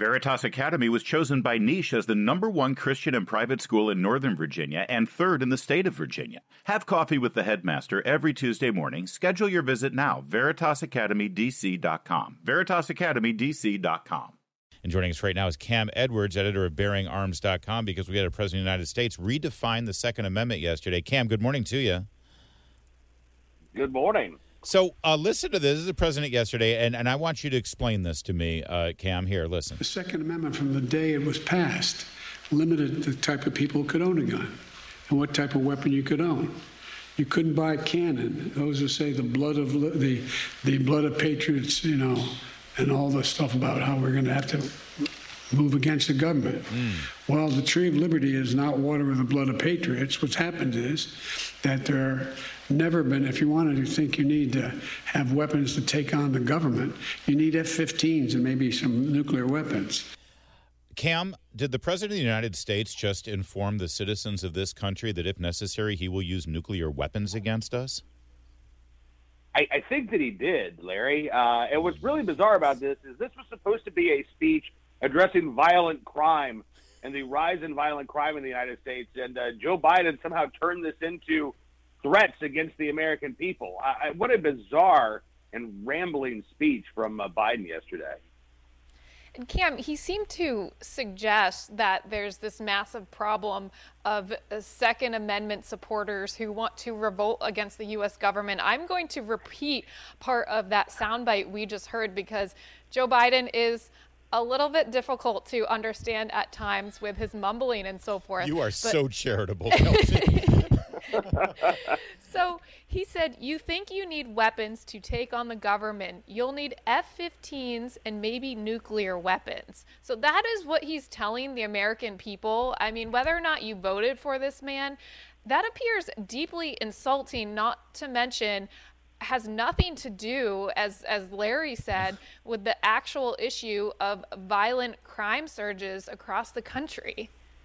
Veritas Academy was chosen by Niche as the #1 Christian and private school in Northern Virginia and 3rd in the state of Virginia. Have coffee with the headmaster every Tuesday morning. Schedule your visit now. VeritasAcademyDC.com. VeritasAcademyDC.com. And joining us right now is Cam Edwards, editor of BearingArms.com, because we had a president of the United States redefine the Second Amendment yesterday. Cam, good morning to you. Good morning. So listen to this. This is the president yesterday, and I want you to explain this to me, Cam. Here, listen. The Second Amendment, from the day it was passed, limited the type of people who could own a gun and what type of weapon you could own. You couldn't buy a cannon. Those who say the blood of patriots, and all the stuff about how we're going to have to move against the government. Well, the tree of liberty is not water with the blood of patriots. What's happened is that there never been, if you wanted to think you need to have weapons to take on the government, you need F-15s and maybe some nuclear weapons. Cam, did the President of the United States just inform the citizens of this country that if necessary, he will use nuclear weapons against us? I think that he did, Larry. And what's really bizarre about this is this was supposed to be a speech addressing violent crime and the rise in violent crime in the United States. And Joe Biden somehow turned this into threats against the American people. What a bizarre and rambling speech from Biden yesterday. And Cam, he seemed to suggest that there's this massive problem of Second Amendment supporters who want to revolt against the U.S. government. I'm going to repeat part of that soundbite we just heard because Joe Biden is a little bit difficult to understand at times with his mumbling and so forth. You are so charitable, Kelsey. So he said, you think you need weapons to take on the government. You'll need F-15s and maybe nuclear weapons. So that is what he's telling the American people. I mean, whether or not you voted for this man, that appears deeply insulting, not to mention has nothing to do, as Larry said, with the actual issue of violent crime surges across the country.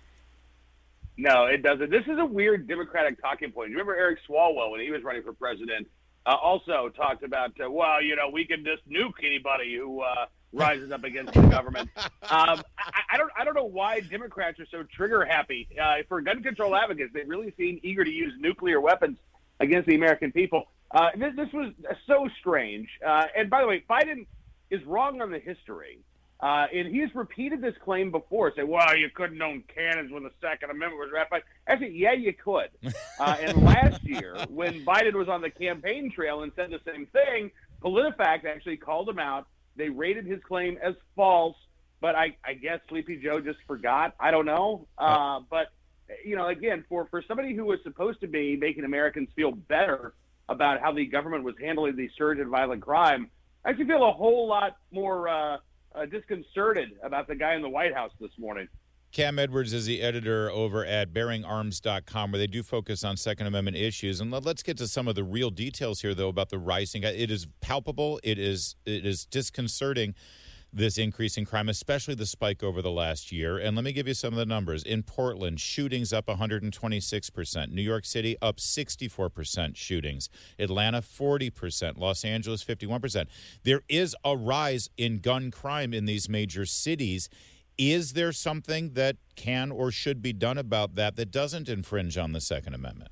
No, it doesn't. This is a weird Democratic talking point. You remember Eric Swalwell, when he was running for president, also talked about, we can just nuke anybody who rises up against the government. I don't know why Democrats are so trigger happy. For gun control advocates, they really seem eager to use nuclear weapons against the American people. This was so strange. And by the way, Biden is wrong on the history. And he's repeated this claim before, say, well, you couldn't own cannons when the Second Amendment was ratified. Actually, yeah, you could. And last year, when Biden was on the campaign trail and said the same thing, PolitiFact actually called him out. They rated his claim as false, but I guess Sleepy Joe just forgot. I don't know. But, again, for somebody who was supposed to be making Americans feel better about how the government was handling the surge in violent crime, I actually feel a whole lot more disconcerted about the guy in the White House this morning. Cam Edwards is the editor over at BearingArms.com, where they do focus on Second Amendment issues. And let's get to some of the real details here, though, about the rising. It is palpable. It is disconcerting, this increase in crime, especially the spike over the last year. And let me give you some of the numbers. In Portland, shootings up 126%. New York City up 64% shootings. Atlanta 40%. Los Angeles 51%. There is a rise in gun crime in these major cities. Is there something that can or should be done about that doesn't infringe on the Second Amendment?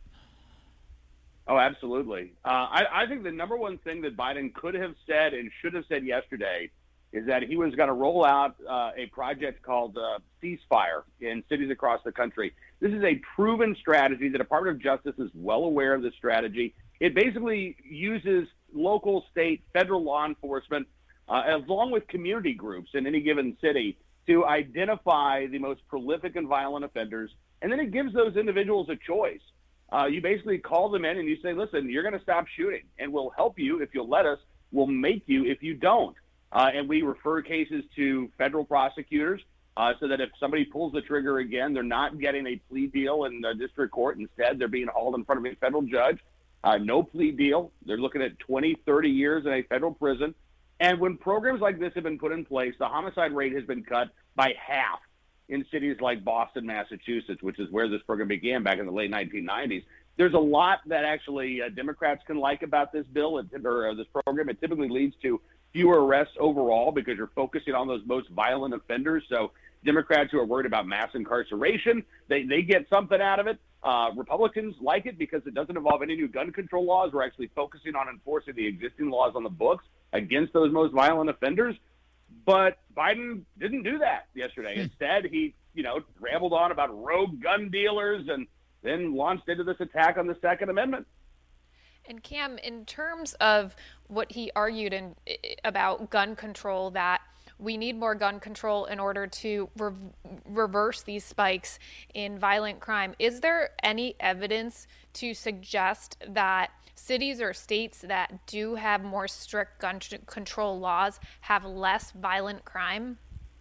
Oh, absolutely. I think the number one thing that Biden could have said and should have said yesterday is that he was going to roll out a project called Ceasefire in cities across the country. This is a proven strategy. The Department of Justice is well aware of this strategy. It basically uses local, state, federal law enforcement, along with community groups in any given city, to identify the most prolific and violent offenders, and then it gives those individuals a choice. You basically call them in and you say, listen, you're going to stop shooting, and we'll help you if you'll let us. We'll make you if you don't. And we refer cases to federal prosecutors so that if somebody pulls the trigger again, they're not getting a plea deal in the district court. Instead, they're being hauled in front of a federal judge. No plea deal. They're looking at 20, 30 years in a federal prison. And when programs like this have been put in place, the homicide rate has been cut by half in cities like Boston, Massachusetts, which is where this program began back in the late 1990s. There's a lot that actually Democrats can like about this bill or this program. It typically leads to fewer arrests overall because you're focusing on those most violent offenders. So Democrats who are worried about mass incarceration, they get something out of it. Republicans like it because it doesn't involve any new gun control laws. We're actually focusing on enforcing the existing laws on the books against those most violent offenders. But Biden didn't do that yesterday. Instead, he, rambled on about rogue gun dealers and then launched into this attack on the Second Amendment. And Cam, in terms of what he argued about gun control, that we need more gun control in order to reverse these spikes in violent crime, is there any evidence to suggest that cities or states that do have more strict gun control laws have less violent crime?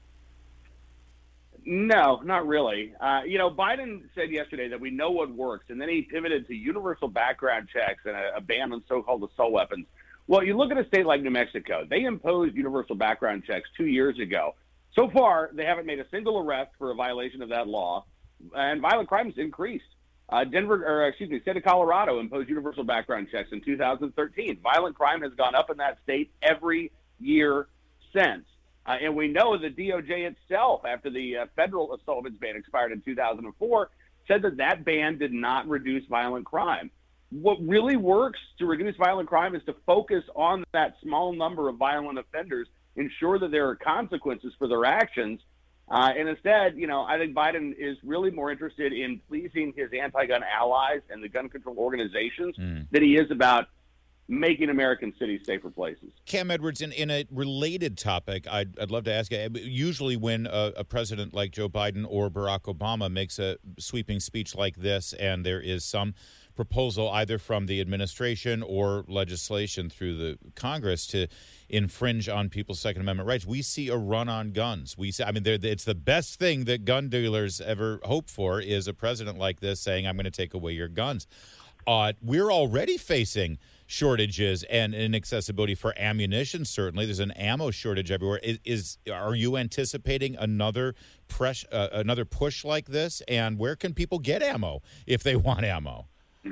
No, not really. Biden said yesterday that we know what works, and then he pivoted to universal background checks and a ban on so-called assault weapons. Well, you look at a state like New Mexico. They imposed universal background checks 2 years ago. So far, they haven't made a single arrest for a violation of that law, and violent crimes increased. State of Colorado imposed universal background checks in 2013. Violent crime has gone up in that state every year since. And we know the DOJ itself, after the federal assault weapons ban expired in 2004, said that ban did not reduce violent crime. What really works to reduce violent crime is to focus on that small number of violent offenders, ensure that there are consequences for their actions. And instead, I think Biden is really more interested in pleasing his anti-gun allies and the gun control organizations than he is about making American cities safer places. Cam Edwards, in a related topic, I'd love to ask you, usually when a president like Joe Biden or Barack Obama makes a sweeping speech like this and there is some proposal either from the administration or legislation through the Congress to infringe on people's Second Amendment rights, we see a run on guns. It's the best thing that gun dealers ever hope for is a president like this saying, I'm going to take away your guns. We're already facing shortages and inaccessibility for ammunition. Certainly, there's an ammo shortage everywhere. Are you anticipating another push like this? And where can people get ammo if they want ammo?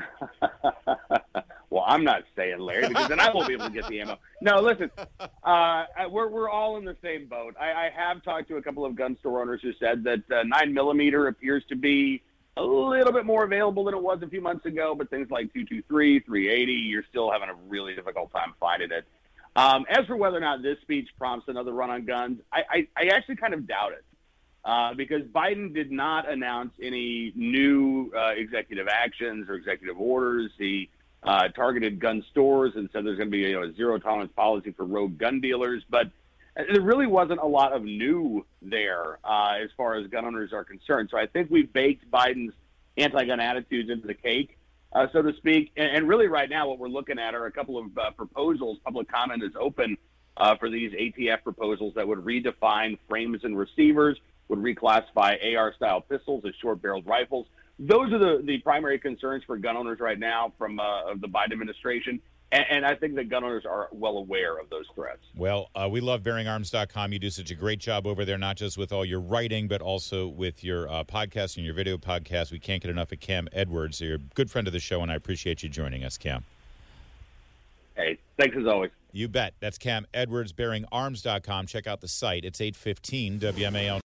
Well, I'm not saying, Larry, because then I won't be able to get the ammo. No, listen, we're all in the same boat. I have talked to a couple of gun store owners who said that 9mm appears to be a little bit more available than it was a few months ago, but things like 223, 380, you're still having a really difficult time finding it. As for whether or not this speech prompts another run on guns, I actually kind of doubt it. Because Biden did not announce any new executive actions or executive orders. He targeted gun stores and said there's going to be a zero-tolerance policy for rogue gun dealers. But there really wasn't a lot of new there as far as gun owners are concerned. So I think we've baked Biden's anti-gun attitudes into the cake, so to speak. And really right now what we're looking at are a couple of proposals. Public comment is open for these ATF proposals that would redefine frames and receivers, would reclassify AR-style pistols as short-barreled rifles. Those are the primary concerns for gun owners right now from the Biden administration. And I think that gun owners are well aware of those threats. Well, we love BearingArms.com. You do such a great job over there, not just with all your writing, but also with your podcast and your video podcast. We can't get enough of Cam Edwards. You're a good friend of the show, and I appreciate you joining us, Cam. Hey, thanks as always. You bet. That's Cam Edwards, BearingArms.com. Check out the site. It's 815 WMAL.